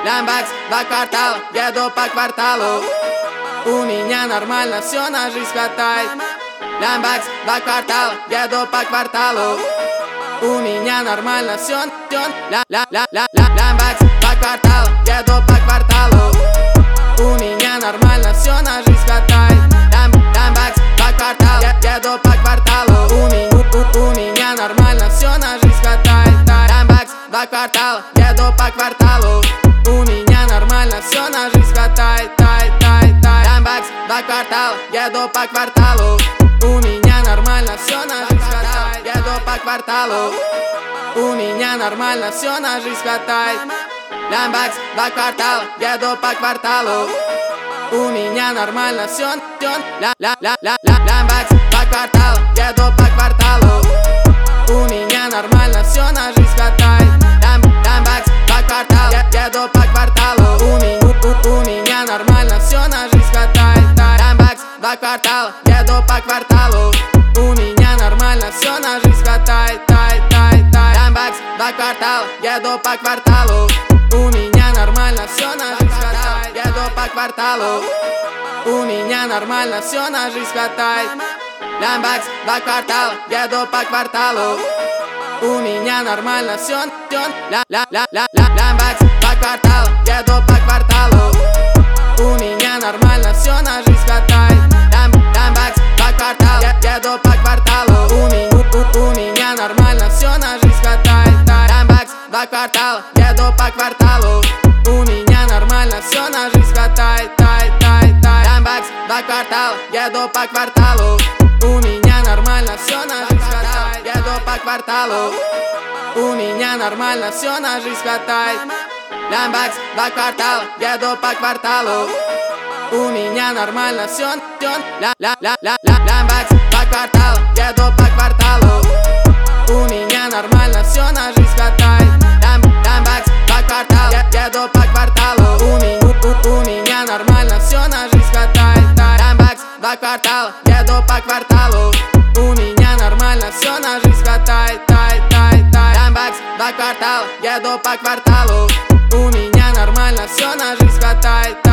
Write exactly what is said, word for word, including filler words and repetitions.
Лямбакс, два квартала, еду по кварталу. У меня нормально все, на жизнь хватает. Лямбакс, два квартала, еду по кварталу. У меня нормально все, все. Ля ля ля ля ля Лямбакс, два квартала, еду по кварталу. У меня нормально все, на жизнь хватает. Лям Лямбакс, два квартала, еду по кварталу. У меня у, у меня нормально все, на жизнь хватает. Лямбакс, два квартала, еду по кварталу. У меня нормально все, на жизнь хватает. Тай тай тай Лямбакс, два квартала, еду по кварталу. У меня нормально все, на жизнь хватает. Еду по кварталу. У меня нормально все, на жизнь хватает. Лямбакс, два квартала, еду по кварталу. У меня нормально все, все. Ля ля ля ля ля Лямбакс, два квартала, еду по кварталу. У меня нормально все, на жизнь хватает. Лям Лямбакс, два квартала, еду по кварталу. У меня у, у меня нормально все, на жизнь хватает. Лямбакс, два квартала, еду по кварталу. У меня нормально все, на жизнь хватает. Тай тай тай Лямбакс, два квартала, еду по кварталу. У меня нормально все, на жизнь хватает. Еду по кварталу. У меня нормально все, на жизнь хватает. Лямбакс, два квартала, еду по кварталу. У меня нормально все, все. Ля ля ля ля ля Лямбакс, два квартала, еду по кварталу. У меня нормально все, на жизнь хватает. Лям Лямбакс, два квартала, еду по кварталу. У меня у, у меня нормально все, на жизнь хватает. Лямбакс, два квартала, еду по кварталу. У меня нормально все, на жизнь хватает. Тай тай тай Лямбакс, два квартала, еду по кварталу. У меня нормально все, на жизнь хватает. Еду по кварталу. У меня нормально все, на жизнь хватает. Лямбакс, два квартала, еду по кварталу. У меня нормально все, все. Ля ля ля ля ля Лямбакс, два квартала, еду по кварталу. У меня нормально все, на жизнь хватает. Лям Лямбакс, два квартала, еду по кварталу. У меня у, у меня нормально все, на жизнь хватает. Лямбакс, два квартала, еду по кварталу. У меня нормально все, на жизнь хватает. Тай тай тай Лямбакс, два квартала, еду по кварталу. У меня нормально все, на жизнь хватает.